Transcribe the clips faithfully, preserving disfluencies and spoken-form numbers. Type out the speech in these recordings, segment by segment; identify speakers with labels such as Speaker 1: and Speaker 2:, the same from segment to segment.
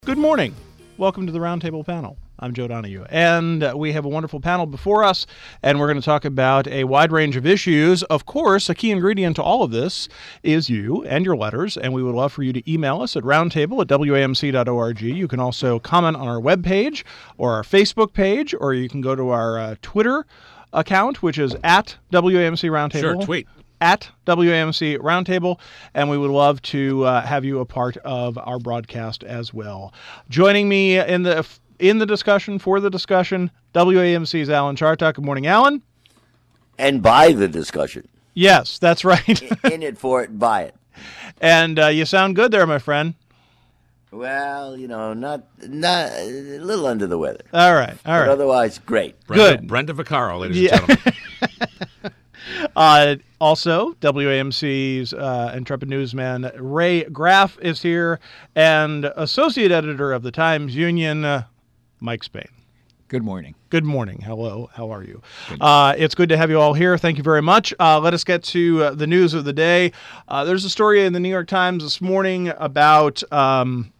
Speaker 1: Good morning. Welcome to the Roundtable Panel. I'm Joe Donahue, and uh, we have a wonderful panel before us, and we're going to talk about a wide range of issues. Of course, a key ingredient to all of this is you and your letters, and we would love for you to email us at roundtable at w a m c dot org. You can also comment on our webpage or our Facebook page, or you can go to our uh, Twitter account, which is at W A M C Roundtable.
Speaker 2: Sure, tweet.
Speaker 1: At W A M C Roundtable, and we would love to uh, have you a part of our broadcast as well. Joining me in the in the discussion, for the discussion, W A M C's Alan Chartock. Good morning, Alan.
Speaker 3: And buy the discussion.
Speaker 1: Yes, that's right.
Speaker 3: In it for it, buy it.
Speaker 1: And uh, you sound good there, my friend.
Speaker 3: Well, you know, not not a little under the weather.
Speaker 1: All right, all
Speaker 3: but
Speaker 1: right.
Speaker 3: Otherwise, great.
Speaker 2: Brenda,
Speaker 1: Good.
Speaker 2: Brenda Vaccaro, ladies
Speaker 1: Yeah.
Speaker 2: and gentlemen.
Speaker 1: Uh, also, W A M C's uh, intrepid newsman Ray Graff is here, and associate editor of the Times-Union, uh, Mike Spain.
Speaker 4: Good morning.
Speaker 1: Good morning. Hello. How are you? Uh, it's good to have you all here. Thank you very much. Uh, let us get to uh, the news of the day. Uh, there's a story in the New York Times this morning about... Um,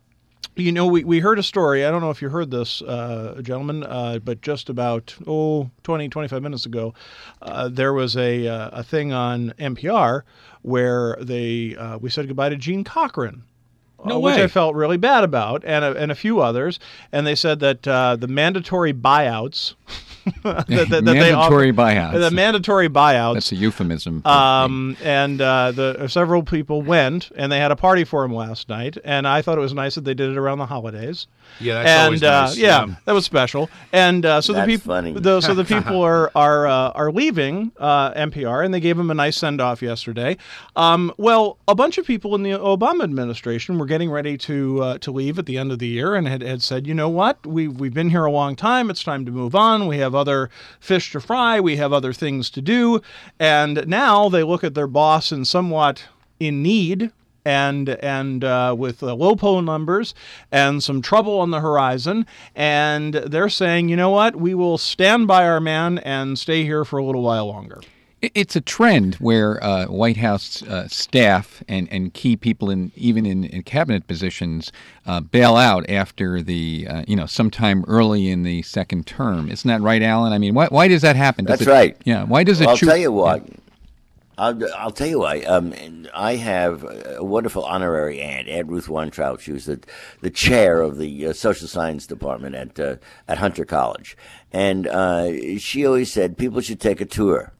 Speaker 1: You know, we, we heard a story. I don't know if you heard this, uh, gentlemen, uh, but just about, oh, twenty, twenty-five minutes ago, uh, there was a uh, a thing on N P R where they uh, we said goodbye to Gene Cochran.
Speaker 2: No
Speaker 1: uh, which
Speaker 2: way.
Speaker 1: I felt really bad about, and a, and a few others. And they said that uh, the mandatory buyouts, that, that, that
Speaker 4: mandatory
Speaker 1: they offer,
Speaker 4: buyouts.
Speaker 1: the mandatory buyouts.
Speaker 4: That's a euphemism.
Speaker 1: Um, and uh, the uh, several people went, and they had a party for him last night. And I thought it was nice that they did it around the holidays.
Speaker 2: Yeah, that's
Speaker 1: and
Speaker 2: always
Speaker 1: uh,
Speaker 2: nice.
Speaker 1: yeah,
Speaker 2: Um,
Speaker 1: that was special. And uh, so
Speaker 3: That's
Speaker 1: the people,
Speaker 3: funny.
Speaker 1: the, so the people are are uh, are leaving uh, N P R, and they gave him a nice send off yesterday. Um, well, a bunch of people in the Obama administration were getting ready to uh, to leave at the end of the year, and had, had said, you know what, we we've been here a long time. It's time to move on. We have other fish to fry. We have other things to do. And now they look at their boss and somewhat in need. And and uh, with uh, low poll numbers and some trouble on the horizon, and they're saying, you know what, we will stand by our man and stay here for a little while longer.
Speaker 4: It- It's a trend where uh, White House uh, staff and, and key people in even in, in cabinet positions uh, bail out after the uh, you know sometime early in the second term. Isn't that right, Alan? I mean, why why does that happen? Does
Speaker 3: That's
Speaker 4: it-
Speaker 3: right.
Speaker 4: Yeah. Why does it?
Speaker 3: Well, I'll
Speaker 4: choo-
Speaker 3: tell you what.
Speaker 4: Yeah.
Speaker 3: I'll, I'll tell you why. Um, I have a wonderful honorary aunt, Aunt Ruth Weintraub. She was the, the chair of the uh, social science department at uh, at Hunter College, and uh, she always said people should take a tour.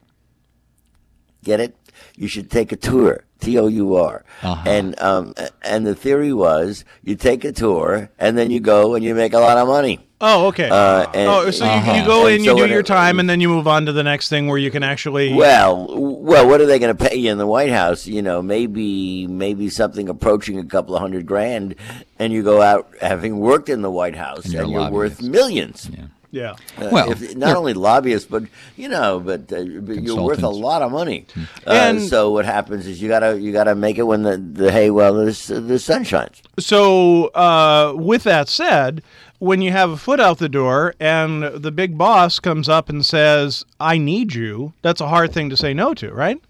Speaker 3: Get it? You should take a tour. T O U R.
Speaker 4: Uh-huh.
Speaker 3: And um, and the theory was you take a tour and then you go and you make a lot of money.
Speaker 1: Oh, okay.
Speaker 3: Uh, and,
Speaker 1: oh, so you,
Speaker 4: Uh-huh.
Speaker 1: you go
Speaker 3: and
Speaker 1: in, you
Speaker 3: so
Speaker 1: do
Speaker 3: when
Speaker 1: your
Speaker 3: it-
Speaker 1: time, and then you move on to the next thing where you can actually.
Speaker 3: Well, well, what are they going to pay you in the White House? You know, maybe maybe something approaching a couple of hundred grand, and you go out having worked in the White House,
Speaker 4: And
Speaker 3: and
Speaker 4: you're
Speaker 3: you're,
Speaker 4: a
Speaker 3: worth
Speaker 4: lobbyist.
Speaker 3: millions.
Speaker 4: Yeah.
Speaker 1: Yeah.
Speaker 3: Uh,
Speaker 4: Well,
Speaker 3: if, not only lobbyists, but you know, but, uh, but you're worth a
Speaker 4: Consultants.
Speaker 3: lot of money. Uh,
Speaker 1: And-
Speaker 3: so what happens is you gotta you gotta make it when the, the hay well the the sun shines.
Speaker 1: So, uh, with that said, when you have a foot out the door and the big boss comes up and says, I need you, that's a hard thing to say no to, right?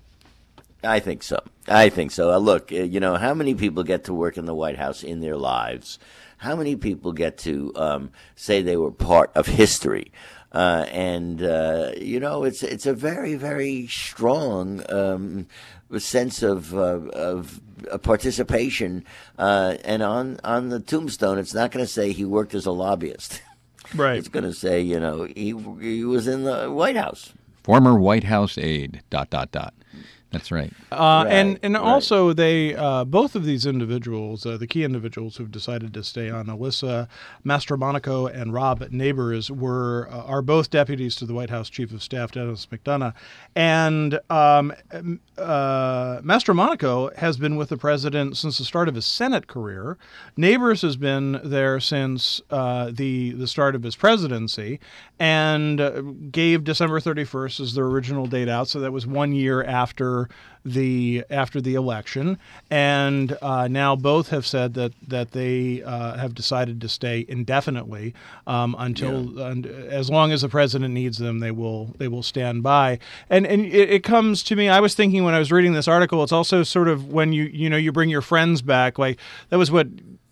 Speaker 3: I think so. I think so. Uh, look, uh, you know, how many people get to work in the White House in their lives? How many people get to um, say they were part of history? Uh, and uh, you know, it's it's a very very strong um, sense of uh, of uh, participation. Uh, and on on the tombstone, it's not going to say he worked as a lobbyist.
Speaker 1: Right.
Speaker 3: It's going to say, you know, he he was in the White House.
Speaker 4: Former White House aide. Dot dot dot. That's right.
Speaker 1: Uh, and
Speaker 3: Right,
Speaker 1: and
Speaker 3: right.
Speaker 1: also they uh, both of these individuals, uh, the key individuals who've decided to stay on, Alyssa Mastromonaco and Rob Neighbors, were uh, are both deputies to the White House Chief of Staff Dennis McDonough, and um, uh, Mastromonaco has been with the president since the start of his Senate career. Neighbors has been there since uh, the the start of his presidency, and uh, gave December thirty-first as their original date out, so that was one year after the after the election, and uh, now both have said that that they uh, have decided to stay indefinitely um, until
Speaker 3: Yeah.
Speaker 1: and as long as the president needs them, they will they will stand by. And and it, it comes to me. I was thinking when I was reading this article, it's also sort of when you you know you bring your friends back. Like that was what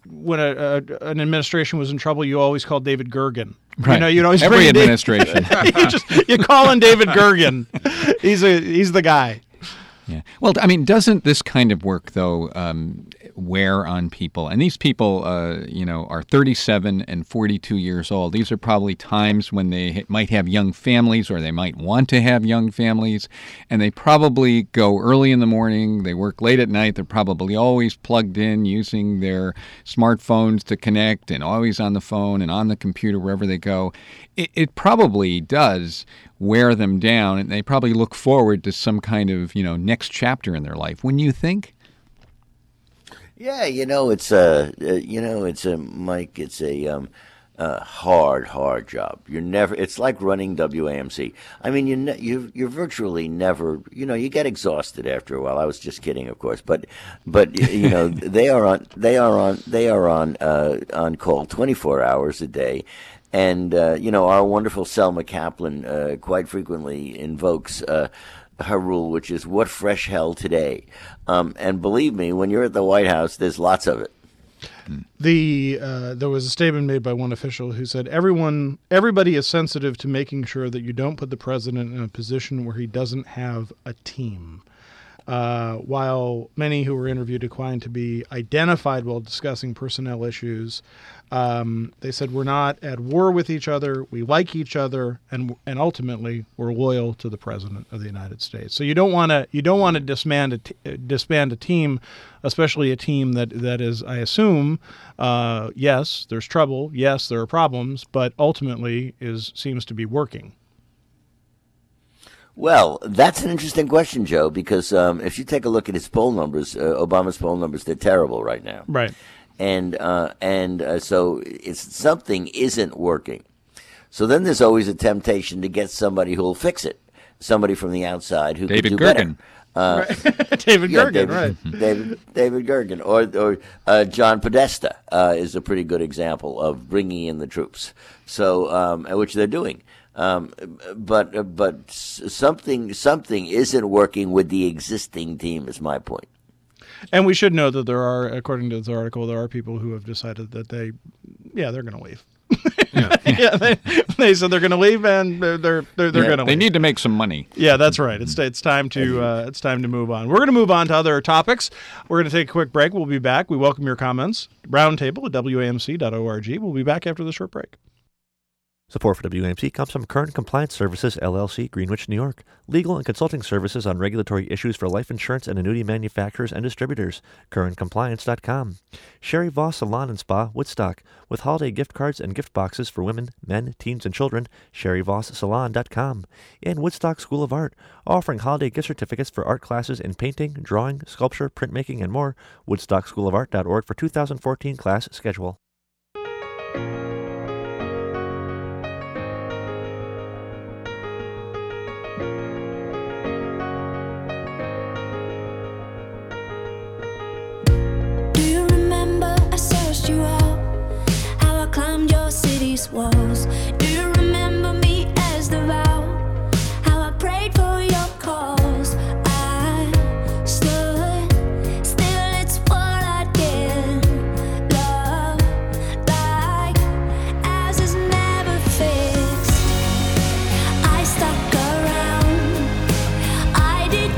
Speaker 1: when a, a, an administration was in trouble, you always called David Gergen.
Speaker 4: Right.
Speaker 1: You know, you'd always
Speaker 4: Every
Speaker 1: bring Dave-
Speaker 4: administration.
Speaker 1: you just you call in David Gergen. He's a he's the guy.
Speaker 4: Yeah. Well, I mean, doesn't this kind of work, though, um, wear on people? And these people, uh, you know, are thirty-seven and forty-two years old. These are probably times when they ha- might have young families, or they might want to have young families. And they probably go early in the morning. They work late at night. They're probably always plugged in using their smartphones to connect, and always on the phone and on the computer wherever they go. It, it probably does wear them down, and they probably look forward to some kind of, you know, next chapter in their life. Wouldn't you think?
Speaker 3: Yeah, you know, it's a, uh, you know, it's a, Mike, it's a um, uh, hard, hard job. You're never, it's like running W A M C. I mean, you ne- you you're virtually never, you know, you get exhausted after a while. I was just kidding, of course, but, but you know, they are on, they are on, they are on, uh, on call twenty-four hours a day. And, uh, you know, our wonderful Selma Kaplan uh, quite frequently invokes uh, her rule, which is what fresh hell today. Um, and believe me, when you're at the White House, there's lots of it.
Speaker 1: The uh, there was a statement made by one official who said, everyone, everybody is sensitive to making sure that you don't put the president in a position where he doesn't have a team. Uh, while many who were interviewed declined to be identified while discussing personnel issues, um, they said we're not at war with each other, we like each other, and and ultimately we're loyal to the president of the United States. So you don't want to you don't want to disband a t- disband a team, especially a team that that is, I assume, uh, yes, there's trouble, yes, there are problems, but ultimately is seems to be working.
Speaker 3: Well, that's an interesting question, Joe, because um, if you take a look at his poll numbers, uh, Obama's poll numbers, they're terrible right now.
Speaker 1: Right.
Speaker 3: And uh, and uh, so it's something isn't working. So then there's always a temptation to get somebody who'll fix it, somebody from the outside who
Speaker 4: David
Speaker 3: could do
Speaker 4: Gergen.
Speaker 3: better. Uh,
Speaker 1: David
Speaker 3: yeah,
Speaker 1: Gergen,
Speaker 3: David,
Speaker 1: right.
Speaker 3: David, David Gergen. Or, or uh, John Podesta uh, is a pretty good example of bringing in the troops, so um, which they're doing. Um, but but something something isn't working with the existing team is my point.
Speaker 1: And we should know that there are, according to this article, there are people who have decided that they, yeah, they're going to leave. Yeah, yeah they, they said they're going to leave, and they're they're they're, they're
Speaker 4: Yeah,
Speaker 1: going to.
Speaker 4: they
Speaker 1: leave.
Speaker 4: need to make some money.
Speaker 1: Yeah, that's right. It's it's time to uh, it's time to move on. We're going to move on to other topics. We're going to take a quick break. We'll be back. We welcome your comments. Roundtable at W A M C dot org. We'll be back after the short break.
Speaker 2: Support for W A M C comes from Current Compliance Services, L L C, Greenwich, New York. Legal and consulting services on regulatory issues for life insurance and annuity manufacturers and distributors. current compliance dot com. Sherry Voss Salon and Spa, Woodstock. With holiday gift cards and gift boxes for women, men, teens, and children. sherry voss salon dot com. And Woodstock School of Art, offering holiday gift certificates for art classes in painting, drawing, sculpture, printmaking, and more. woodstock school of art dot org for two thousand fourteen class schedule.
Speaker 5: Walls. Do you remember me as the vow? How I prayed for your cause. I stood still, it's what I did. Love like as is never fixed. I stuck around. I did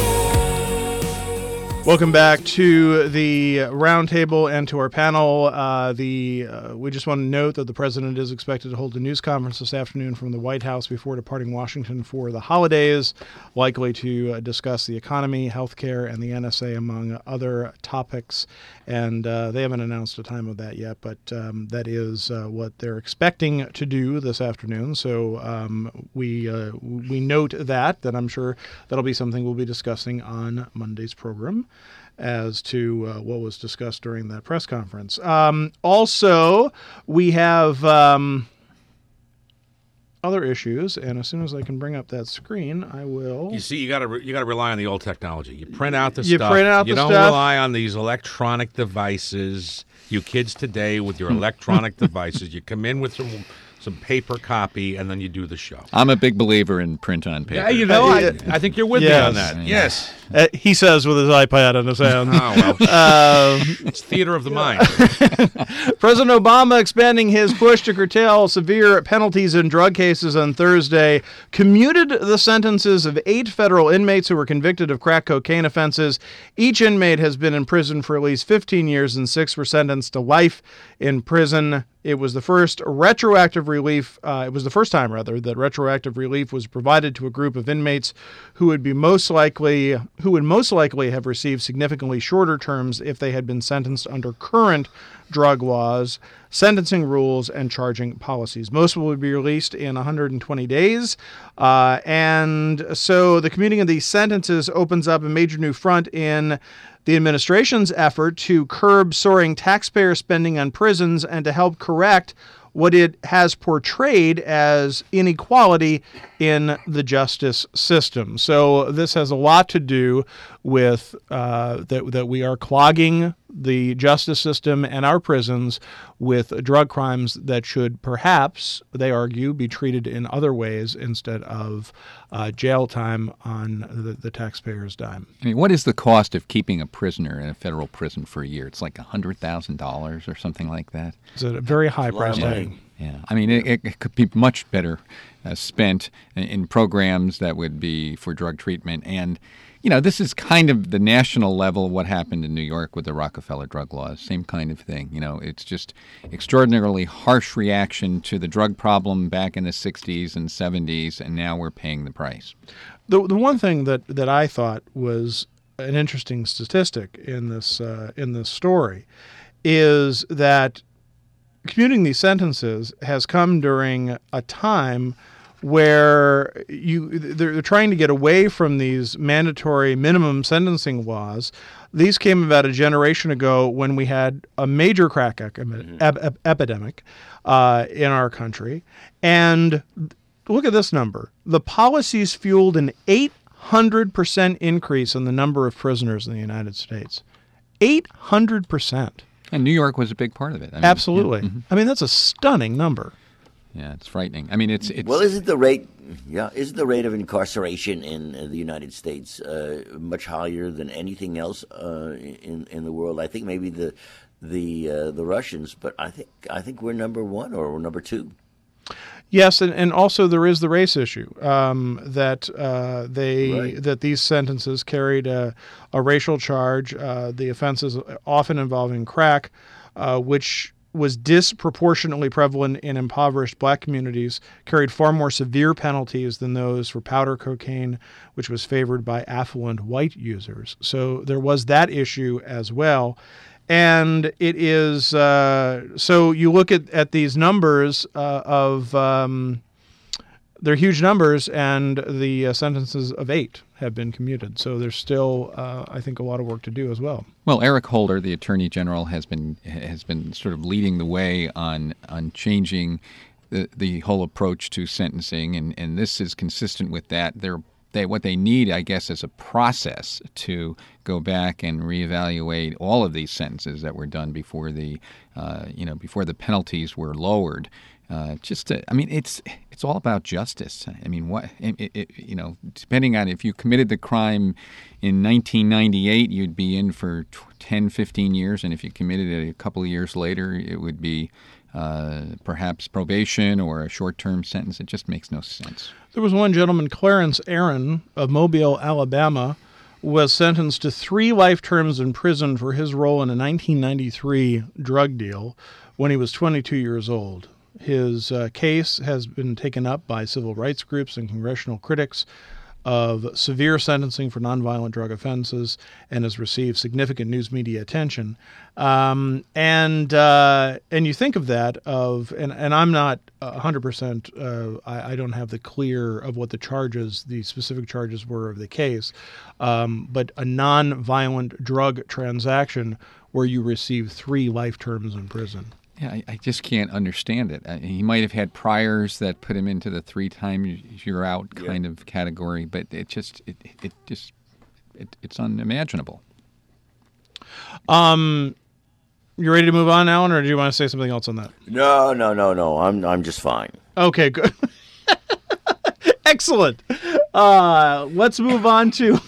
Speaker 5: be.
Speaker 1: Welcome back to the roundtable and to our panel. Uh, the uh, we just want to note that the president is expected to hold a news conference this afternoon from the White House before departing Washington for the holidays, likely to uh, discuss the economy, healthcare, and the N S A, among other topics. And uh, they haven't announced a time of that yet, but um, that is uh, what they're expecting to do this afternoon. So um, we uh, we note that, that I'm sure that'll be something we'll be discussing on Monday's program as to uh, what was discussed during that press conference. Um, also, we have um, other issues, and as soon as I can bring up that screen, I will.
Speaker 6: You see, you got to re- you got to rely on the old technology. You print out the
Speaker 1: You
Speaker 6: stuff.
Speaker 1: print out
Speaker 6: you
Speaker 1: the
Speaker 6: don't
Speaker 1: stuff.
Speaker 6: rely on these electronic devices. You kids today with your electronic devices, you come in with some some paper copy, and then you do the show.
Speaker 4: I'm a big believer in print on paper.
Speaker 6: Yeah, you know, I, I think you're with
Speaker 1: Yes.
Speaker 6: me on that. Yes.
Speaker 1: Uh, he says with his iPad in his hand.
Speaker 6: Oh, well.
Speaker 1: Um,
Speaker 6: It's theater of the mind.
Speaker 1: President Obama expanding his push to curtail severe penalties in drug cases on Thursday commuted the sentences of eight federal inmates who were convicted of crack cocaine offenses. Each inmate has been in prison for at least fifteen years, and six were sentenced to life in prison. It was the first retroactive relief, uh, it was the first time, rather, that retroactive relief was provided to a group of inmates who would be most likely, who would most likely have received significantly shorter terms if they had been sentenced under current drug laws, sentencing rules, and charging policies. Most will be released in one hundred twenty days. Uh, and so the commuting of these sentences opens up a major new front in the administration's effort to curb soaring taxpayer spending on prisons and to help correct what it has portrayed as inequality in the justice system. So this has a lot to do with uh, that, that we are clogging the justice system and our prisons with drug crimes that should perhaps, they argue, be treated in other ways instead of uh, jail time on the, the taxpayer's dime.
Speaker 4: I mean, what is the cost of keeping a prisoner in a federal prison for a year? It's like one hundred thousand dollars or something like that.
Speaker 1: It's a very high
Speaker 3: lot of
Speaker 1: price
Speaker 3: money.
Speaker 1: tag.
Speaker 4: Yeah, I mean, it, it could be much better uh, spent in, in programs that would be for drug treatment. And, you know, this is kind of the national level what happened in New York with the Rockefeller drug laws. Same kind of thing. You know, it's just extraordinarily harsh reaction to the drug problem back in the sixties and seventies, and now we're paying the price.
Speaker 1: The the one thing that, that I thought was an interesting statistic in this uh, in this story is that commuting these sentences has come during a time where you they're, they're trying to get away from these mandatory minimum sentencing laws. These came about a generation ago when we had a major crack ep- ep- epidemic uh, in our country. And look at this number. The policies fueled an eight hundred percent increase in the number of prisoners in the United States. eight hundred percent.
Speaker 4: And New York was a big part of it. I mean,
Speaker 1: Absolutely.
Speaker 4: Yeah, mhm.
Speaker 1: I mean, that's a stunning number.
Speaker 4: Yeah, it's frightening. I mean, it's it's.
Speaker 3: Well, isn't the rate, yeah, isn't the rate of incarceration in uh, the United States uh, much higher than anything else uh, in in the world? I think maybe the the uh, the Russians, but I think I think we're number one or we're number two.
Speaker 1: Yes, and, and also there is the race issue um, that uh, they
Speaker 3: Right.
Speaker 1: that these sentences carried a, a racial charge. Uh, the offenses often involving crack, uh, which was disproportionately prevalent in impoverished black communities, carried far more severe penalties than those for powder cocaine, which was favored by affluent white users. So there was that issue as well. And it is, uh, so you look at, at these numbers uh, of, um, they're huge numbers, and the uh, sentences of eight have been commuted. So there's still, uh, I think, a lot of work to do as well.
Speaker 4: Well, Eric Holder, the Attorney General, has been has been sort of leading the way on on changing the the whole approach to sentencing, and, and this is consistent with that. They're They, what they need, I guess, is a process to go back and reevaluate all of these sentences that were done before the, uh, you know, before the penalties were lowered. Uh, just, to, I mean, it's it's all about justice. I mean, what it, it, you know, depending on if you committed the crime in nineteen ninety-eight, you'd be in for ten, fifteen years, and if you committed it a couple of years later, it would be uh, perhaps probation or a short-term sentence. It just makes no sense.
Speaker 1: There was one gentleman, Clarence Aaron of Mobile, Alabama, was sentenced to three life terms in prison for his role in a nineteen ninety-three drug deal when he was twenty-two years old. His uh, case has been taken up by civil rights groups and congressional critics of severe sentencing for nonviolent drug offenses and has received significant news media attention. Um, and uh, and you think of that of, and, and I'm not one hundred percent, uh, I, I don't have the clear of what the charges, the specific charges were of the case, um, but a nonviolent drug transaction where you receive three life terms in prison.
Speaker 4: Yeah, I, I just can't understand it. I, he might have had priors that put him into the three times you're out kind
Speaker 3: Yeah.
Speaker 4: of category, but it just it it just it, it's unimaginable.
Speaker 1: Um, You ready to move on, Alan, or do you want to say something else on that?
Speaker 3: No, no, no, no. I'm I'm just fine.
Speaker 1: Okay, good. Excellent. Uh, let's move on to.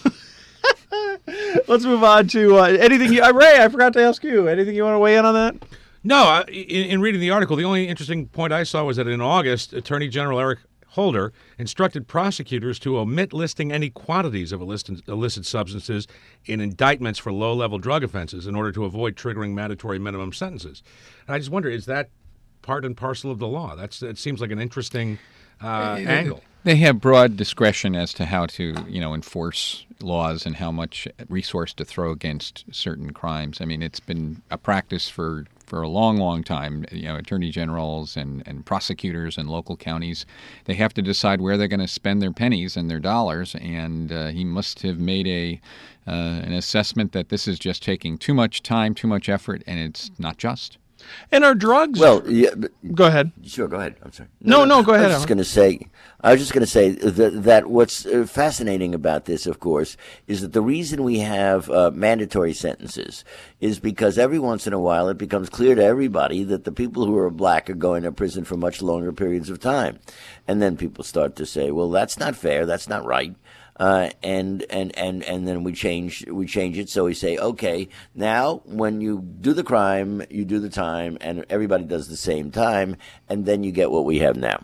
Speaker 1: let's move on to uh, anything. You, uh, Ray, I forgot to ask you. Anything you want to weigh in on that?
Speaker 6: No, I, in, in reading the article, the only interesting point I saw was that in August, Attorney General Eric Holder instructed prosecutors to omit listing any quantities of illicit, illicit substances in indictments for low-level drug offenses in order to avoid triggering mandatory minimum sentences. And I just wonder, is that part and parcel of the law? That's it seems like an interesting uh, angle.
Speaker 4: They have broad discretion as to how to, you know, enforce laws and how much resource to throw against certain crimes. I mean, it's been a practice for, for a long, long time. You know, attorney generals and, and prosecutors and local counties, they have to decide where they're going to spend their pennies and their dollars. And uh, he must have made a uh, an assessment that this is just taking too much time, too much effort, and it's not just.
Speaker 1: And our drugs.
Speaker 3: Well, yeah, but-
Speaker 1: go ahead.
Speaker 3: Sure, go ahead. I'm sorry.
Speaker 1: No, no, go ahead,
Speaker 3: I was just
Speaker 1: Alan.
Speaker 3: going to say, I was just going to say that, that what's uh, fascinating about this, of course, is that the reason we have uh, mandatory sentences is because every once in a while it becomes clear to everybody that the people who are black are going to prison for much longer periods of time, and then people start to say, "Well, that's not fair. That's not right." Uh, and, and, and, and then we change we change it. So we say, okay, now when you do the crime, you do the time, and everybody does the same time, and then you get what we have now.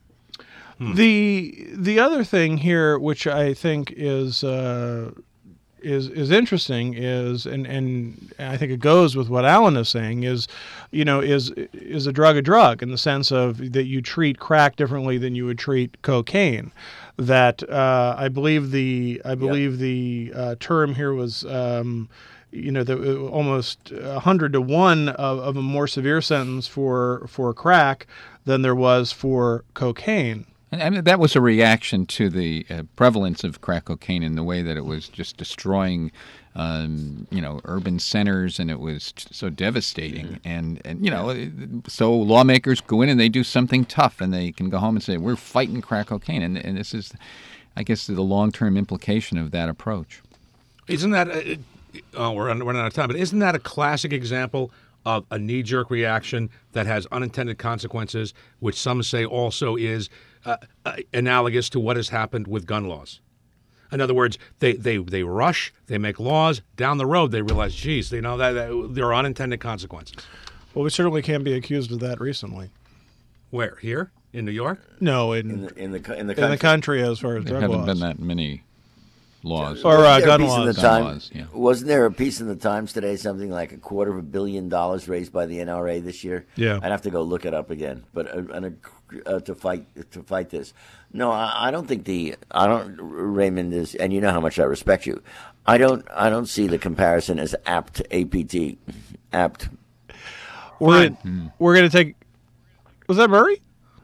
Speaker 1: Hmm. The the other thing here, which I think is uh, is is interesting, is and, and I think it goes with what Alan is saying, is you know is is a drug a drug in the sense of that you treat crack differently than you would treat cocaine. That uh, I believe the I believe yep. the uh, term here was um, you know the, almost a hundred to one of, of a more severe sentence for for crack than there was for cocaine.
Speaker 4: And I mean, that was a reaction to the uh, prevalence of crack cocaine in the way that it was just destroying, um, you know, urban centers, and it was so devastating. Mm-hmm. And, and, you know, so lawmakers go in and they do something tough, and they can go home and say, we're fighting crack cocaine. And, and this is, I guess, the long-term implication of that approach.
Speaker 6: Isn't that, uh, oh, we're running out of time, but isn't that a classic example of a knee-jerk reaction that has unintended consequences, which some say also is Uh, uh, analogous to what has happened with gun laws? In other words, they, they, they rush, they make laws, down the road they realize, geez, you know, that, that there are unintended consequences.
Speaker 1: Well, we certainly can't be accused of that recently.
Speaker 6: Where? Here? In New York?
Speaker 1: No, in,
Speaker 3: In the, in the, in the
Speaker 1: in the country as far as
Speaker 4: there
Speaker 1: drug
Speaker 4: haven't
Speaker 1: laws.
Speaker 4: been that many laws.
Speaker 1: Or uh,
Speaker 3: Wasn't there a
Speaker 1: gun
Speaker 3: piece in
Speaker 1: laws.
Speaker 3: the
Speaker 4: Gun
Speaker 3: Time-
Speaker 4: laws, yeah.
Speaker 3: Wasn't there a piece in the Times today, something like a quarter of a billion dollars raised by the N R A this year?
Speaker 1: Yeah.
Speaker 3: I'd have to go look it up again, but uh, and, uh, to fight to fight this. No, I, I don't think the I don't Raymond is, and you know how much I respect you. I don't I don't see the comparison as apt. A P T apt.
Speaker 1: We're gonna, we're gonna take. Was that Murray?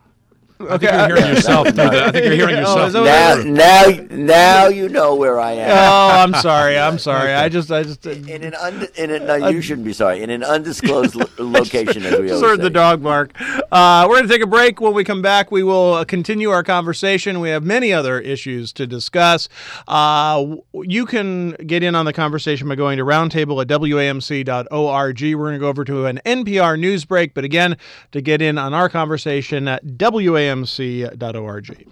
Speaker 6: I think you're hearing yourself. through the, I think you're hearing
Speaker 1: Oh,
Speaker 6: yourself.
Speaker 1: is that
Speaker 3: Now, now, now you know where I am.
Speaker 1: Oh, I'm sorry. I'm sorry. I just, I just.
Speaker 3: In an und- in an, no, you shouldn't be sorry. In an undisclosed lo- location, as we
Speaker 1: Just
Speaker 3: always
Speaker 1: heard
Speaker 3: say.
Speaker 1: the dog bark. Uh, we're going to take a break. When we come back, we will uh, continue our conversation. We have many other issues to discuss. Uh, w- you can get in on the conversation by going to roundtable at W A M C dot org. We're going to go over to an N P R news break. But again, to get in on our conversation at W A M C dot org.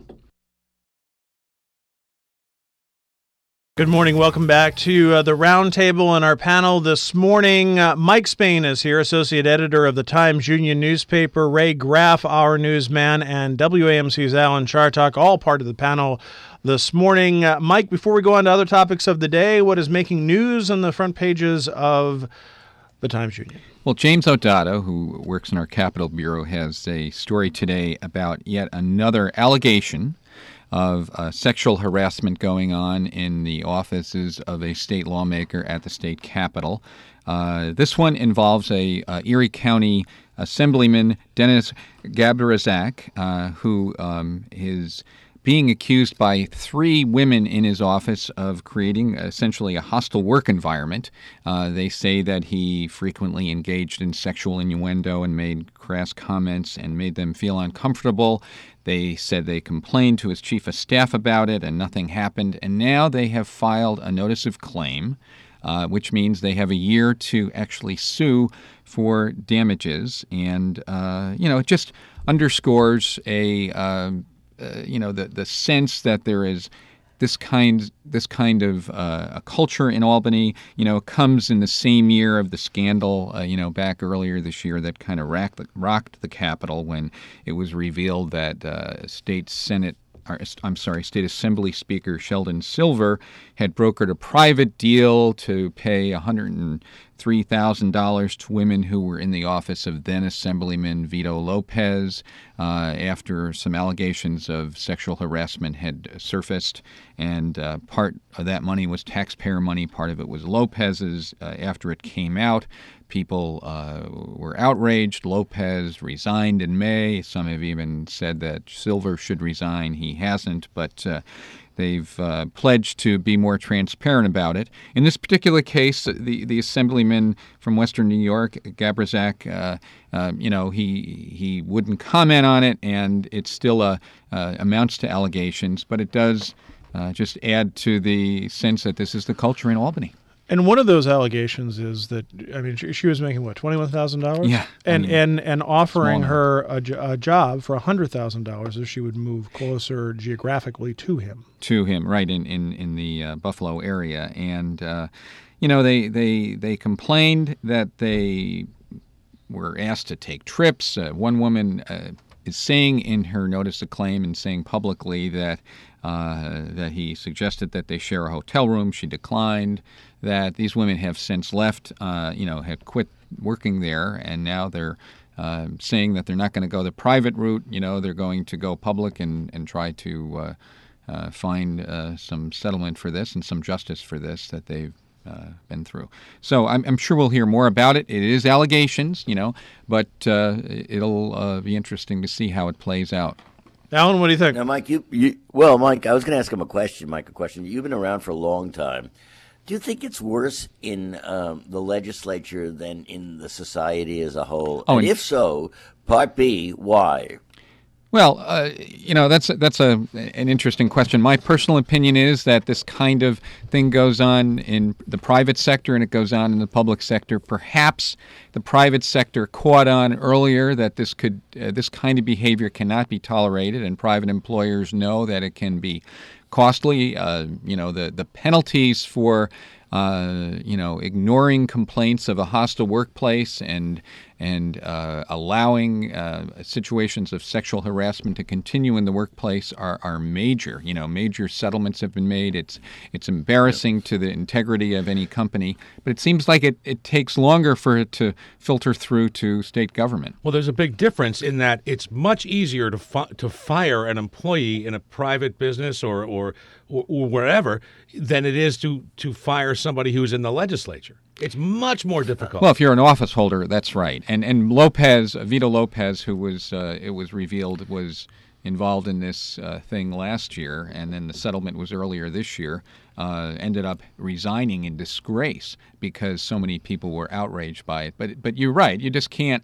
Speaker 1: Good morning. Welcome back to uh, the Roundtable and our panel this morning. Uh, Mike Spain is here, associate editor of the Times Union newspaper, Ray Graff, our newsman, and W A M C's Alan Chartock, all part of the panel this morning. Uh, Mike, before we go on to other topics of the day, what is making news on the front pages of the Times Union?
Speaker 4: Well, James O'Dotto, who works in our Capitol Bureau, has a story today about yet another allegation of uh, sexual harassment going on in the offices of a state lawmaker at the state capitol. Uh, this one involves a uh, Erie County Assemblyman, Dennis Gaberzak, uh, who um, is being accused by three women in his office of creating essentially a hostile work environment. Uh, they say that he frequently engaged in sexual innuendo and made crass comments and made them feel uncomfortable. They said they complained to his chief of staff about it and nothing happened. And now they have filed a notice of claim uh, which means they have a year to actually sue for damages. And, uh, you know, it just underscores a, uh, uh, you know, the, the sense that there is this kind this kind of uh, a culture in Albany, you know, comes in the same year of the scandal, uh, you know, back earlier this year that kind of rocked the, rocked the Capitol when it was revealed that uh, state Senate, or, I'm sorry, State Assembly Speaker Sheldon Silver had brokered a private deal to pay one hundred three thousand dollars to women who were in the office of then Assemblyman Vito Lopez uh, after some allegations of sexual harassment had surfaced. And uh, part of that money was taxpayer money. Part of it was Lopez's. Uh, after it came out, people uh, were outraged. Lopez resigned in May. Some have even said that Silver should resign. He hasn't, but uh, they've uh, pledged to be more transparent about it. In this particular case, the, the assemblyman from Western New York, Gabrizak, uh, uh, you know, he he wouldn't comment on it, and it still uh, uh, amounts to allegations, but it does uh, just add to the sense that this is the culture in Albany.
Speaker 1: And one of those allegations is that, I mean, she, she was making, what, twenty-one thousand dollars?
Speaker 4: Yeah.
Speaker 1: And,
Speaker 4: I mean,
Speaker 1: and, and offering
Speaker 4: small
Speaker 1: her a, jo- a job for one hundred thousand dollars if she would move closer geographically to him.
Speaker 4: To him, right, in, in, in the uh, Buffalo area. And, uh, you know, they, they, they complained that they were asked to take trips. Uh, one woman uh, is saying in her notice of claim and saying publicly that uh, that he suggested that they share a hotel room. She declined. That these women have since left, uh, you know, have quit working there, and now they're uh, saying that they're not going to go the private route. You know, they're going to go public and, and try to uh, uh, find uh, some settlement for this and some justice for this that they've uh, been through. So I'm, I'm sure we'll hear more about it. It is allegations, you know, but uh, it'll uh, be interesting to see how it plays out.
Speaker 1: Alan, what do you think?
Speaker 3: Now, Mike, you, you well, Mike, I was going to ask him a question, Mike, a question. You've been around for a long time. Do you think it's worse in um, the legislature than in the society as a whole?
Speaker 4: Oh,
Speaker 3: and
Speaker 4: and-
Speaker 3: if so, part B, why?
Speaker 4: Well, uh, you know, that's that's a an interesting question. My personal opinion is that this kind of thing goes on in the private sector and it goes on in the public sector. Perhaps the private sector caught on earlier that this could uh, this kind of behavior cannot be tolerated, and private employers know that it can be costly. Uh, you know, the the penalties for uh, you know ignoring complaints of a hostile workplace and and uh, allowing uh, situations of sexual harassment to continue in the workplace are, are major. You know, major settlements have been made. It's it's embarrassing yeah. to the integrity of any company, but it seems like it, it takes longer for it to filter through to state government.
Speaker 6: Well, there's a big difference in that it's much easier to fi- to fire an employee in a private business or, or or or wherever than it is to to fire somebody who's in the legislature. It's much more difficult.
Speaker 4: Well, if you're an office holder, that's right. And and Lopez, Vito Lopez, who was uh, it was revealed was involved in this uh, thing last year, and then the settlement was earlier this year, uh, ended up resigning in disgrace because so many people were outraged by it. But but you're right. You just can't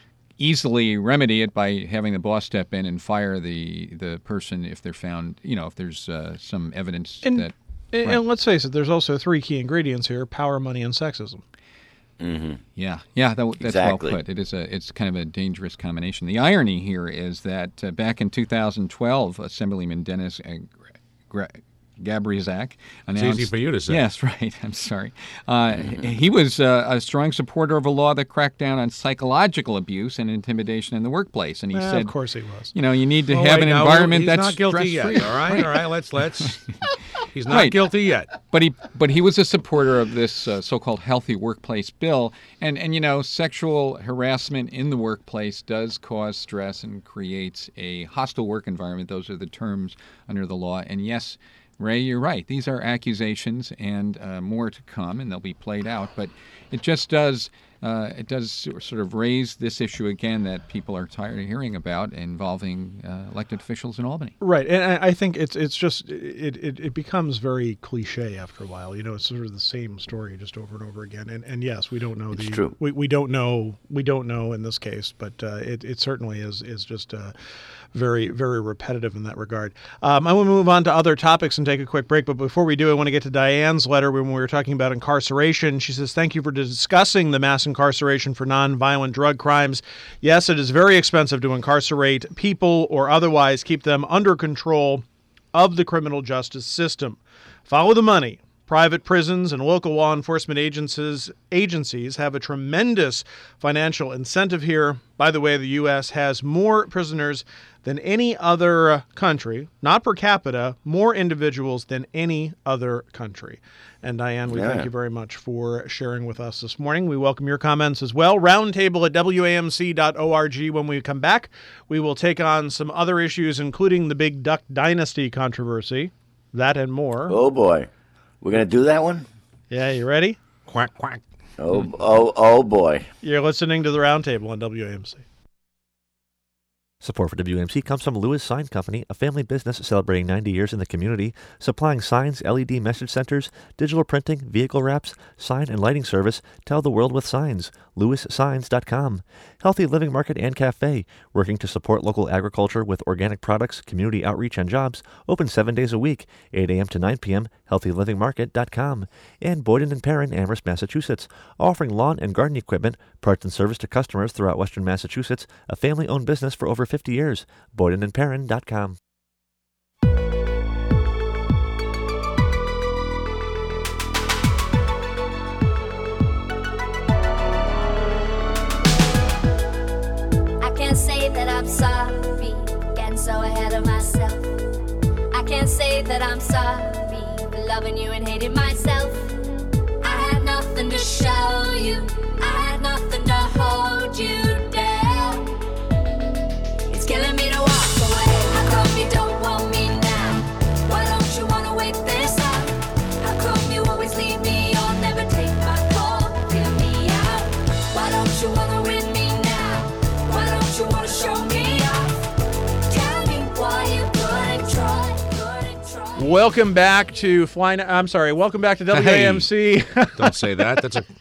Speaker 4: easily remedy it by having the boss step in and fire the the person if they're found, you know, if there's uh, some evidence
Speaker 1: And-
Speaker 4: that.
Speaker 1: And,
Speaker 4: Right.
Speaker 1: and let's face it, there's also three key ingredients here: power, money, and sexism.
Speaker 3: Mm-hmm.
Speaker 4: Yeah, yeah, that, that's
Speaker 3: Exactly.
Speaker 4: well put. It is a, it's kind of a dangerous combination. The irony here is that uh, back in two thousand twelve, Assemblyman Dennis uh, Gra- Gabrizak announced.
Speaker 6: It's easy for you to say.
Speaker 4: Yes, right. I'm sorry. Uh, he was uh, a strong supporter of a law that cracked down on psychological abuse and intimidation in the workplace, and he
Speaker 1: Eh,
Speaker 4: said,
Speaker 1: of course he was.
Speaker 4: you know, you need to
Speaker 6: Well,
Speaker 4: have
Speaker 6: wait,
Speaker 4: an
Speaker 6: now,
Speaker 4: environment
Speaker 6: he's
Speaker 4: that's
Speaker 6: not guilty
Speaker 4: stress-free.
Speaker 6: yet. All right, all right. Let's let's. He's not
Speaker 4: Right.
Speaker 6: guilty yet.
Speaker 4: But he, but he was a supporter of this uh, so-called healthy workplace bill, and and you know, sexual harassment in the workplace does cause stress and creates a hostile work environment. Those are the terms under the law. And yes, Ray, you're right. These are accusations, and uh, more to come, and they'll be played out. But it just does uh, it does sort of raise this issue again that people are tired of hearing about involving uh, elected officials in Albany.
Speaker 1: Right, and I I think it's it's just it, it, it becomes very cliche after a while. You know, it's sort of the same story just over and over again. And and yes, we don't know
Speaker 3: It's
Speaker 1: the
Speaker 3: true.
Speaker 1: we we don't know we don't know in this case, but uh, it it certainly is is just uh, very very repetitive in that regard. Um, I want to move on to other topics and take a quick break, but before we do, I want to get to Diane's letter when we were talking about incarceration. She says, "Thank you for discussing the mass incarceration for nonviolent drug crimes. Yes, it is very expensive to incarcerate people or otherwise keep them under control of the criminal justice system. Follow the money. Private prisons and local law enforcement agencies agencies have a tremendous financial incentive here. By the way, the U S has more prisoners than any other country, not per capita, more individuals than any other country." And Diane, we
Speaker 3: Yeah.
Speaker 1: thank you very much for sharing with us this morning. We welcome your comments as well. Roundtable at W A M C dot org. When we come back, we will take on some other issues, including the big Duck Dynasty controversy, that and more.
Speaker 3: Oh boy, we're gonna do that one.
Speaker 1: Yeah, you ready?
Speaker 6: Quack, quack.
Speaker 3: Oh oh oh boy.
Speaker 1: You're listening to the Roundtable on W A M C.
Speaker 2: Support for W M C comes from Lewis Sign Company, a family business celebrating ninety years in the community, supplying signs, L E D message centers, digital printing, vehicle wraps, sign and lighting service. Tell the world with signs. lewis signs dot com. Healthy Living Market and Cafe, working to support local agriculture with organic products, community outreach, and jobs. Open seven days a week, eight a.m. to nine p.m., healthy living market dot com. And Boyden and Perrin, Amherst, Massachusetts, offering lawn and garden equipment, parts and service to customers throughout western Massachusetts, a family-owned business for over fifty years. Boyden and Perrin dot com.
Speaker 5: I can't say that I'm sorry, getting so ahead of myself. I can't say that I'm sorry for loving you and hating myself. I had nothing to show you, I had nothing to hold you down. It's killing me to walk away. How come you don't want me now? Why don't you wanna wait this out? How come you always leave me on, never take my call, hear me out? Why don't you wanna win me now? Why don't you wanna show me off? Tell me why you couldn't try, couldn't try.
Speaker 1: Welcome back to Fly. I'm sorry. Welcome back to W A M C.
Speaker 6: Don't say that. That's a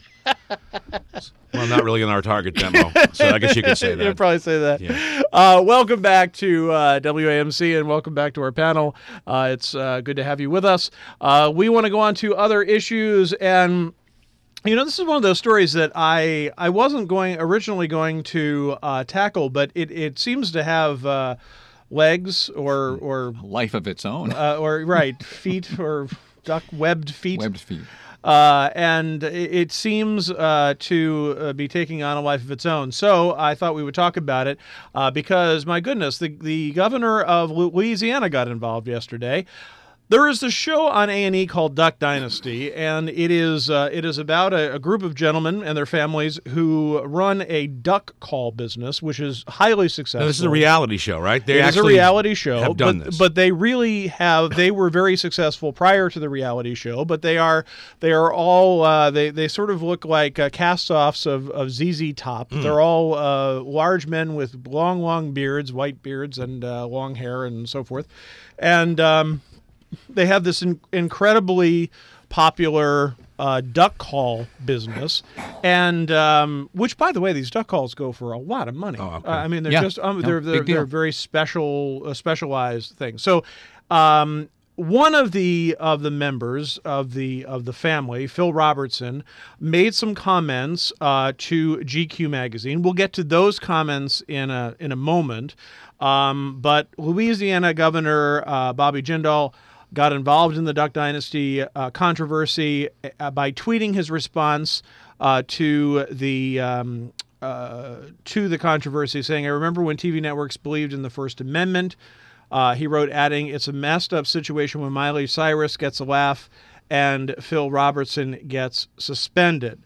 Speaker 6: well, not really in our target demo. So I guess you could say
Speaker 1: You'd
Speaker 6: that.
Speaker 1: probably say that.
Speaker 6: Yeah.
Speaker 1: Uh, welcome back to uh, W A M C and welcome back to our panel. Uh, it's uh, good to have you with us. Uh, we want to go on to other issues, and you know, this is one of those stories that I I wasn't going originally going to uh, tackle, but it, it seems to have uh, legs or or
Speaker 4: Life of its own.
Speaker 1: uh, or right feet or duck webbed feet.
Speaker 4: Webbed feet.
Speaker 1: Uh, and it it seems uh, to uh, be taking on a life of its own. So I thought we would talk about it uh, because, my goodness, the, the governor of Louisiana got involved yesterday. There is a show on A and E called Duck Dynasty, and it is uh, it is about a, a group of gentlemen and their families who run a duck call business, which is highly successful.
Speaker 6: Now, this is a reality show, right? They
Speaker 1: It is a
Speaker 6: actually
Speaker 1: reality show,
Speaker 6: have done
Speaker 1: but,
Speaker 6: this.
Speaker 1: but they really have. They were very successful prior to the reality show, but they are they are all uh, they they sort of look like uh, cast-offs of of Z Z Top.
Speaker 6: Hmm.
Speaker 1: They're all uh, large men with long, long beards, white beards, and uh, long hair, and so forth, and um, they have this in- incredibly popular uh, duck call business, and um, which, by the way, these duck calls go for a lot of money.
Speaker 6: Oh, okay.
Speaker 1: Uh, I mean, they're
Speaker 4: Yeah.
Speaker 1: just um,
Speaker 4: No,
Speaker 1: they're they're,
Speaker 4: big deal.
Speaker 1: they're very special, uh, specialized things. So, um, one of the of the members of the of the family, Phil Robertson, made some comments uh, to G Q magazine. We'll get to those comments in a in a moment. Um, but Louisiana Governor uh, Bobby Jindal got involved in the Duck Dynasty uh, controversy uh, by tweeting his response uh, to the um, uh, to the controversy, saying, "I remember when T V networks believed in the First Amendment." Uh, he wrote, adding, "It's a messed up situation when Miley Cyrus gets a laugh and Phil Robertson gets suspended."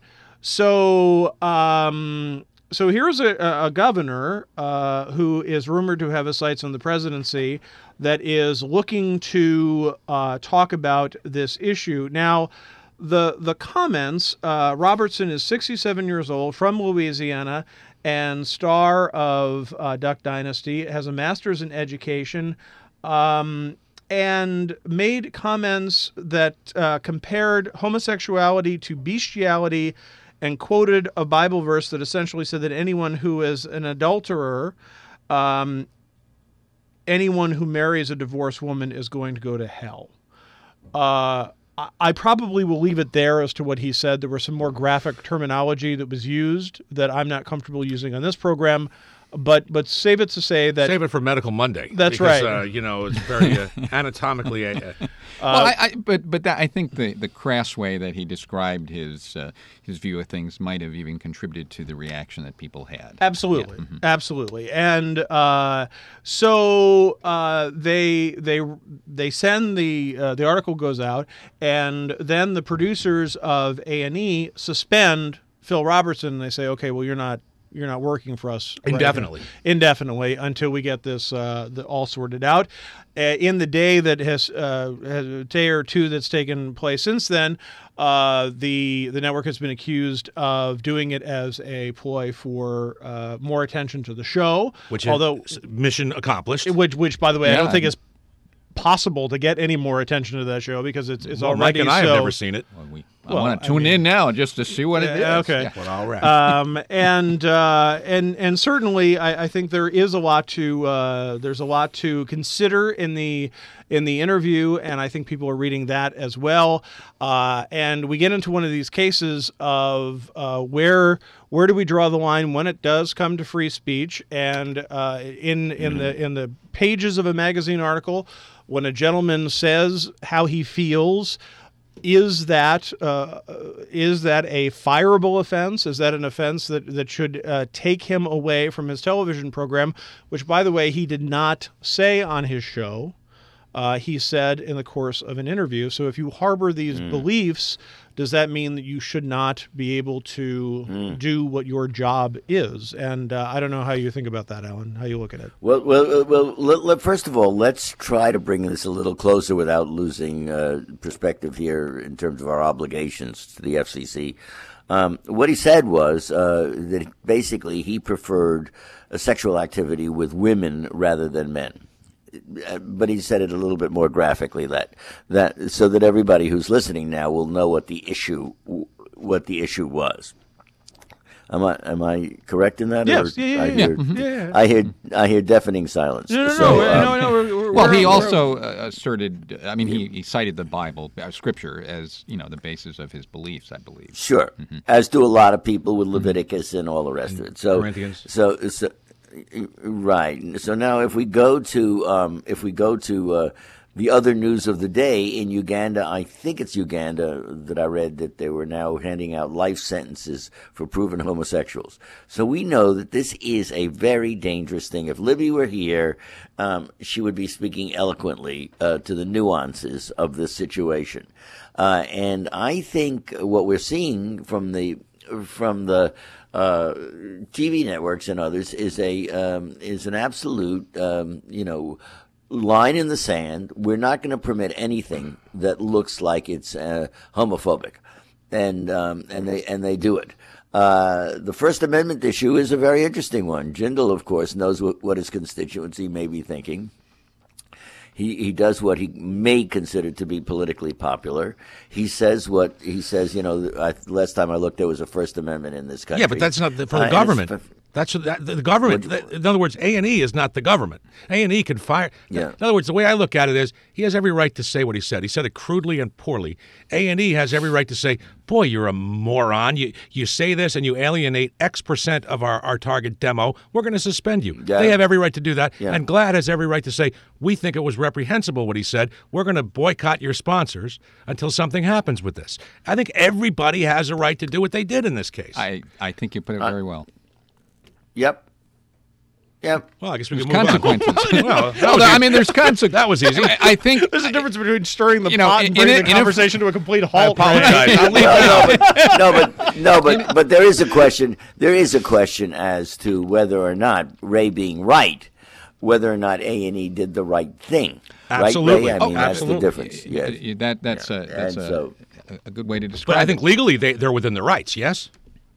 Speaker 1: So, um, so here's a, a governor uh, who is rumored to have his sights on the presidency that is looking to uh, talk about this issue. Now, the the comments. Uh, Robertson is sixty-seven years old, from Louisiana, and star of uh, Duck Dynasty. Has a master's in education, um, and made comments that uh, compared homosexuality to bestiality, and quoted a Bible verse that essentially said that anyone who is an adulterer, um, anyone who marries a divorced woman is going to go to hell. Uh, I, I probably will leave it there as to what he said. There was some more graphic terminology that was used that I'm not comfortable using on this program. But but save it to say that
Speaker 6: save it for Medical Monday.
Speaker 1: That's
Speaker 6: because,
Speaker 1: right.
Speaker 6: Uh, you know, it's very uh, anatomically. Uh, uh,
Speaker 4: well, I, I, but but that, I think the, the crass way that he described his uh, his view of things might have even contributed to the reaction that people had.
Speaker 1: Absolutely,
Speaker 4: yeah. mm-hmm.
Speaker 1: absolutely. And uh, so uh, they they they send the uh, the article goes out, and then the producers of A and E suspend Phil Robertson. And they say, okay, well, you're not. You're not working for us right
Speaker 6: indefinitely.
Speaker 1: now. Indefinitely until we get this uh, the, all sorted out. Uh, in the day that has, uh, has a day or two that's taken place since then, uh, the the network has been accused of doing it as a ploy for uh, more attention to the show.
Speaker 6: Which
Speaker 1: although
Speaker 6: is mission accomplished.
Speaker 1: Which, which by the way,
Speaker 4: yeah.
Speaker 1: I don't think is possible to get any more attention to that show because it's it's
Speaker 6: well,
Speaker 1: already
Speaker 6: Mike and I
Speaker 1: so,
Speaker 6: have never seen it.
Speaker 4: Well, we, I
Speaker 1: Well,
Speaker 4: want
Speaker 1: I
Speaker 4: to tune
Speaker 1: mean-
Speaker 4: in now just to see what it is.
Speaker 1: Yeah, okay.
Speaker 4: Yeah.
Speaker 6: Well, all right.
Speaker 1: um, and uh, and and certainly, I, I think there is a lot to uh, there's a lot to consider in the in the interview, and I think people are reading that as well. Uh, and we get into one of these cases of uh, where where do we draw the line when it does come to free speech, and uh, in in the in the pages of a magazine article, when a gentleman says how he feels. Is that uh, is that a fireable offense? Is that an offense that that should uh, take him away from his television program? Which, by the way, he did not say on his show. Uh, he said in the course of an interview. So, if you harbor these mm. beliefs, does that mean that you should not be able to mm. do what your job is? And uh, I don't know how you think about that, Alan. How you look at it?
Speaker 3: Well, well, well. Let, let, first of all, let's try to bring this a little closer without losing uh, perspective here in terms of our obligations to the F C C. Um, what he said was uh, that basically he preferred a sexual activity with women rather than men. But he said it a little bit more graphically, that that so that everybody who's listening now will know what the issue what the issue was. Am I am I correct in that?
Speaker 1: Yes.
Speaker 3: Or
Speaker 1: Yeah, yeah,
Speaker 3: I
Speaker 1: yeah.
Speaker 3: hear,
Speaker 1: Yeah, yeah.
Speaker 3: I hear I hear deafening silence.
Speaker 1: No, no,
Speaker 3: So,
Speaker 1: no,
Speaker 3: um,
Speaker 1: no, no. We're, we're,
Speaker 4: Well, he
Speaker 1: we're-
Speaker 4: also uh, asserted. I mean, he, he cited the Bible, uh, Scripture, as you know the basis of his beliefs. I believe.
Speaker 3: Sure,
Speaker 1: Mm-hmm.
Speaker 3: as do a lot of people with Leviticus and all the rest of it. So,
Speaker 6: Corinthians.
Speaker 3: so, so, right. So now, if we go to um, if we go to uh, the other news of the day in Uganda, I think it's Uganda that I read that they were now handing out life sentences for proven homosexuals. So we know that this is a very dangerous thing. If Libby were here, um, she would be speaking eloquently uh, to the nuances of this situation. Uh, and I think what we're seeing from the from the uh, T V networks and others is a um, is an absolute um, you know line in the sand. We're not going to permit anything that looks like it's uh, homophobic, and um, and they and they do it. Uh, the First Amendment issue is a very interesting one. Jindal, of course, knows what, what his constituency may be thinking. He he does what he may consider to be politically popular. He says what he says. You know, I, last time I looked, there was a First Amendment in this country.
Speaker 6: Yeah, but that's not the, for the
Speaker 3: Uh,
Speaker 6: government.
Speaker 3: and it's-
Speaker 6: That's that, the government.
Speaker 3: What-
Speaker 6: In other words, A and E is not the government. A and E can fire.
Speaker 3: Yeah.
Speaker 6: In other words, the way I look at it is, he has every right to say what he said. He said it crudely and poorly. A and E has every right to say, "Boy, you're a moron. You you say this and you alienate X percent of our, our target demo. We're going to suspend you."
Speaker 3: Yeah.
Speaker 6: They have every right to do that.
Speaker 3: Yeah.
Speaker 6: And GLAAD has every right to say, "We think it was reprehensible what he said. We're going to boycott your sponsors until something happens with this." I think everybody has a right to do what they did in this case.
Speaker 4: I, I think you put it very well.
Speaker 3: Yep. Yep.
Speaker 6: well, I guess we
Speaker 4: There's
Speaker 6: can move
Speaker 4: consequences.
Speaker 6: on. well, that
Speaker 4: Well,
Speaker 6: was
Speaker 4: I
Speaker 6: easy.
Speaker 4: mean, there's consequences.
Speaker 6: That was easy.
Speaker 4: I, I think
Speaker 1: There's a difference between stirring the
Speaker 4: You know,
Speaker 1: pot
Speaker 4: in-
Speaker 1: and bringing
Speaker 4: in a-
Speaker 1: the
Speaker 4: in a-
Speaker 1: conversation to a complete halt.
Speaker 6: I apologize. I'll leave
Speaker 3: no, no, but, no, but no, but but there is a question. There is a question as to whether or not Ray being right, whether or not A and E did the right thing.
Speaker 6: Absolutely.
Speaker 3: Right, Ray? I
Speaker 6: Oh,
Speaker 3: mean,
Speaker 6: absolutely.
Speaker 3: that's the difference. Yes.
Speaker 4: Uh, that that's a that's
Speaker 3: And
Speaker 4: a
Speaker 3: so-
Speaker 4: a, a good way to describe
Speaker 6: But I
Speaker 4: it.
Speaker 6: think legally they, they're within their rights, yes?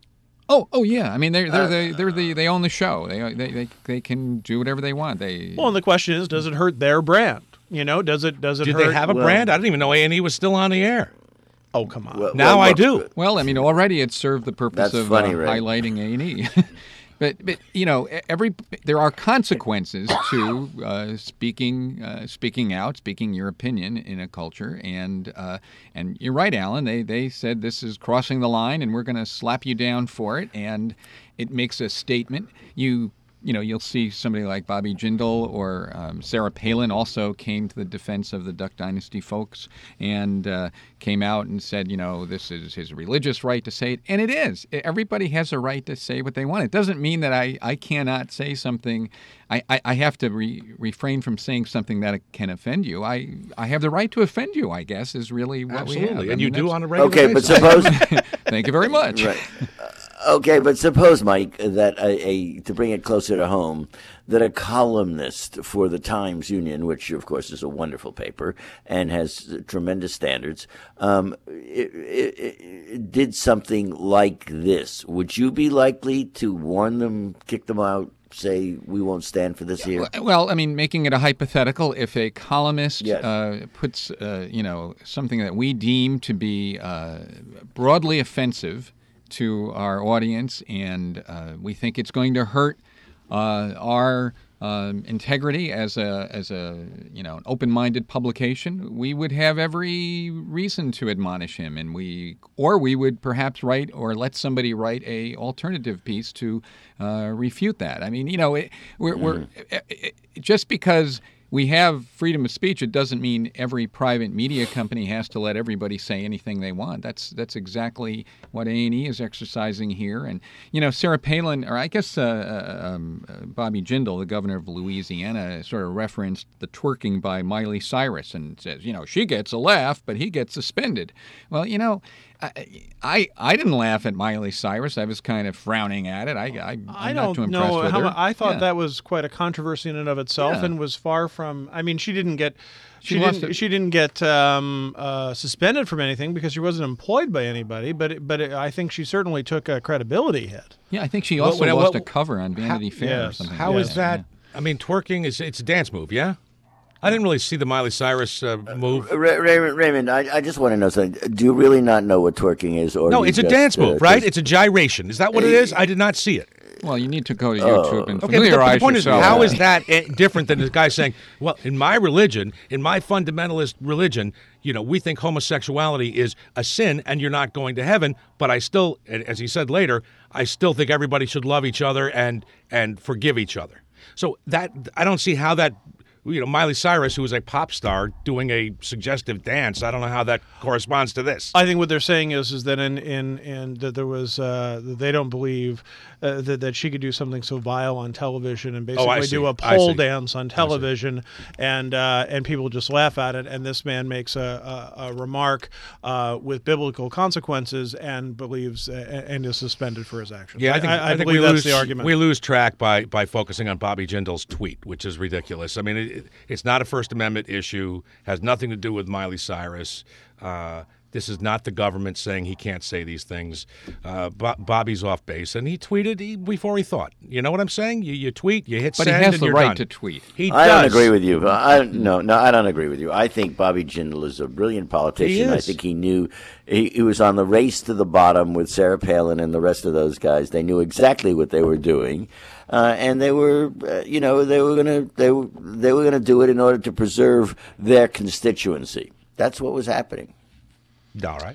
Speaker 4: Oh, oh yeah. I mean, they're they're the they're the they own the show. They they they they can do whatever they want. They
Speaker 1: Well, and the question is, does it hurt their brand? You know, does it does it
Speaker 6: Did
Speaker 1: hurt?
Speaker 6: they have a
Speaker 3: well-
Speaker 6: brand? I didn't even know A and E was still on the air.
Speaker 1: Oh, come on.
Speaker 3: Well,
Speaker 6: Now
Speaker 3: well,
Speaker 6: I
Speaker 3: look,
Speaker 6: do.
Speaker 4: well, I mean, already it served the purpose
Speaker 3: That's
Speaker 4: of
Speaker 3: funny,
Speaker 4: uh,
Speaker 3: Ray.
Speaker 4: highlighting A and E. But, but you know, every there are consequences to uh, speaking uh, speaking out, speaking your opinion in a culture, and uh, and you're right, Alan. They they said this is crossing the line, and we're going to slap you down for it, and it makes a statement. You you know, you'll see somebody like Bobby Jindal or um, Sarah Palin also came to the defense of the Duck Dynasty folks and uh, came out and said, you know, this is his religious right to say it. And it is. Everybody has a right to say what they want. It doesn't mean that I, I cannot say something. I, I, I have to re- refrain from saying something that can offend you. I, I have the right to offend you, I guess, is really what we have.
Speaker 6: Absolutely.
Speaker 4: I
Speaker 6: And you
Speaker 4: mean,
Speaker 6: do
Speaker 4: that's-
Speaker 6: on a regular
Speaker 3: Okay, but
Speaker 6: basis.
Speaker 3: suppose
Speaker 4: Thank you very much.
Speaker 3: right. Okay, but suppose, Mike, that a, a to bring it closer to home, that a columnist for the Times Union, which of course is a wonderful paper and has tremendous standards, um, it, it, it did something like this. Would you be likely to warn them, kick them out, say we won't stand for this here?
Speaker 4: Well, I mean, making it a hypothetical, if a columnist
Speaker 3: Yes.
Speaker 4: uh, puts, uh, you know, something that we deem to be uh, broadly offensive to our audience, and uh, we think it's going to hurt uh, our um, integrity as a as a you know an open-minded publication, we would have every reason to admonish him, and we or we would perhaps write or let somebody write a alternative piece to uh, refute that. I mean, you know, it, we're, we're it, it, just because we have freedom of speech, it doesn't mean every private media company has to let everybody say anything they want. That's that's exactly what A and E is exercising here. And, you know, Sarah Palin, or I guess uh, uh, um, uh, Bobby Jindal, the governor of Louisiana, sort of referenced the twerking by Miley Cyrus and says, you know, she gets a laugh, but he gets suspended. Well, you know, I, I I didn't laugh at Miley Cyrus. I was kind of frowning at it. I, I, I'm
Speaker 1: I
Speaker 4: not
Speaker 1: don't
Speaker 4: too impressed
Speaker 1: know
Speaker 4: with
Speaker 1: how
Speaker 4: her.
Speaker 1: mu- I thought
Speaker 4: Yeah.
Speaker 1: that was quite a controversy in and of itself,
Speaker 4: Yeah.
Speaker 1: and was far from. I mean, she didn't get. She,
Speaker 4: She lost
Speaker 1: didn't.
Speaker 4: it.
Speaker 1: She didn't get um, uh, suspended from anything because she wasn't employed by anybody. But it, but it, I think she certainly took a credibility hit.
Speaker 4: Yeah, I think she
Speaker 6: What-
Speaker 4: also
Speaker 6: what-
Speaker 4: lost
Speaker 6: what-
Speaker 4: a cover on Vanity Fair or
Speaker 1: yes.
Speaker 4: something.
Speaker 6: How
Speaker 4: like
Speaker 6: is
Speaker 4: that?
Speaker 6: that?
Speaker 4: Yeah.
Speaker 6: I mean, twerking is it's a dance move, yeah? I didn't really see the Miley Cyrus uh, move.
Speaker 3: Ray- Raymond, Raymond I, I just want to know something. Do you really not know what twerking is? Or
Speaker 6: No,
Speaker 3: you
Speaker 6: it's a
Speaker 3: just,
Speaker 6: dance
Speaker 3: uh,
Speaker 6: move, right?
Speaker 3: just-
Speaker 6: It's a gyration. Is that what it is? I did not see it.
Speaker 4: Well, you need to go to YouTube and
Speaker 6: Okay, but the, but
Speaker 4: familiarize
Speaker 6: the point
Speaker 4: yourself.
Speaker 6: is, how
Speaker 4: with
Speaker 6: is that eh, different than the guy saying, well, in my religion, in my fundamentalist religion, you know, we think homosexuality is a sin and you're not going to heaven, but I still, and as he said later, I still think everybody should love each other and and forgive each other. So that, I don't see how that, you know, Miley Cyrus, who is a pop star, doing a suggestive dance, I don't know how that corresponds to this.
Speaker 1: I think what they're saying is is that in in, in that there was uh, that they don't believe uh, that that she could do something so vile on television and
Speaker 6: Oh, I
Speaker 1: basically
Speaker 6: see.
Speaker 1: do a
Speaker 6: I
Speaker 1: pole
Speaker 6: see.
Speaker 1: dance on television, and uh, and people just laugh at it. And this man makes a, a, a remark uh, with biblical consequences and believes uh, and is suspended for his actions.
Speaker 6: Yeah, I think,
Speaker 1: I,
Speaker 6: I think
Speaker 1: believe
Speaker 6: we
Speaker 1: that's
Speaker 6: lose
Speaker 1: the argument.
Speaker 6: we lose track by by focusing on Bobby Jindal's tweet, which is ridiculous. I mean, it, it, it's not a First Amendment issue, has nothing to do with Miley Cyrus. Uh, this is not the government saying he can't say these things. Uh, Bo- Bobby's off base, and he tweeted he, before he thought. You know what I'm saying? You, you tweet, you hit
Speaker 4: But he
Speaker 6: send,
Speaker 4: has
Speaker 6: and
Speaker 4: the
Speaker 6: you're
Speaker 4: right
Speaker 6: done.
Speaker 4: to tweet.
Speaker 6: He
Speaker 3: I
Speaker 6: does.
Speaker 3: don't agree with you. I no, no, I don't agree with you. I think Bobby Jindal is a brilliant politician.
Speaker 6: He
Speaker 3: I
Speaker 6: is.
Speaker 3: think he knew he, he was on the race to the bottom with Sarah Palin and the rest of those guys. They knew exactly what they were doing, uh, and they were, uh, you know, they were gonna they were they were gonna do it in order to preserve their constituency. That's what was happening.
Speaker 6: All right.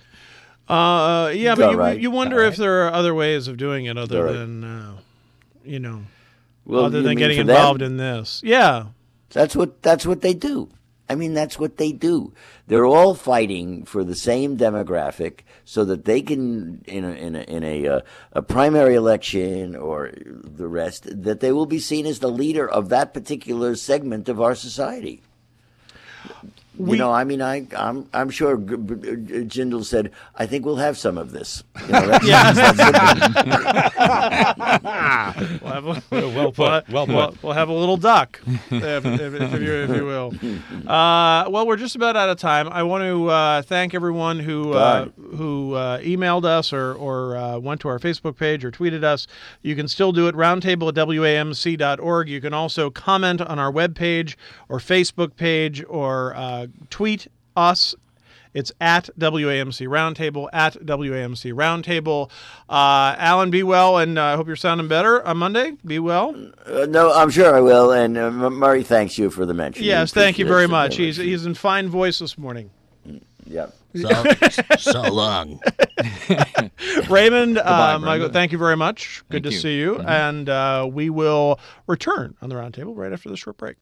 Speaker 1: Uh, yeah,
Speaker 3: It's
Speaker 1: but
Speaker 3: all
Speaker 1: you,
Speaker 3: right.
Speaker 1: you wonder
Speaker 3: All
Speaker 1: if there are other ways of doing it other
Speaker 3: all right.
Speaker 1: than, uh, you know,
Speaker 3: Well,
Speaker 1: other
Speaker 3: you
Speaker 1: than
Speaker 3: mean
Speaker 1: getting
Speaker 3: for them?
Speaker 1: involved in this. Yeah.
Speaker 3: That's what that's what they do. I mean, that's what they do. They're all fighting for the same demographic, so that they can, in a in a, in a, uh, a primary election or the rest, that they will be seen as the leader of that particular segment of our society. You
Speaker 1: We-
Speaker 3: know, I mean, I, I'm, I'm sure G- B- B- Jindal said, "I think we'll have some of this." You know, that's,
Speaker 1: Yeah.
Speaker 3: that's
Speaker 1: We'll have a,
Speaker 6: Well put. Well
Speaker 1: we'll,
Speaker 6: put.
Speaker 1: we'll have a little duck, if, if, if, you, if you will. Uh, well, we're just about out of time. I want to uh, thank everyone who uh,
Speaker 3: God.
Speaker 1: who uh, emailed us or, or uh, went to our Facebook page or tweeted us. You can still do it, roundtable at W A M C dot org. You can also comment on our webpage or Facebook page or uh, tweet us. It's at W A M C Roundtable, at W A M C Roundtable. Uh, Alan, be well, and I uh, hope you're sounding better on Monday. Be well.
Speaker 3: uh, no, I'm sure I will. And uh, M- Murray thanks you for the mention.
Speaker 1: Yes,
Speaker 3: We
Speaker 1: thank you
Speaker 3: appreciate
Speaker 1: very
Speaker 3: it
Speaker 1: much.
Speaker 3: very
Speaker 1: He's he's in fine voice this morning.
Speaker 3: Yeah.
Speaker 7: So, so long.
Speaker 1: Raymond, uh,
Speaker 4: Raymond.
Speaker 1: Michael, thank you very much. Good
Speaker 4: Thank
Speaker 1: to
Speaker 4: you.
Speaker 1: see you. And uh, we will return on the Roundtable right after the short break.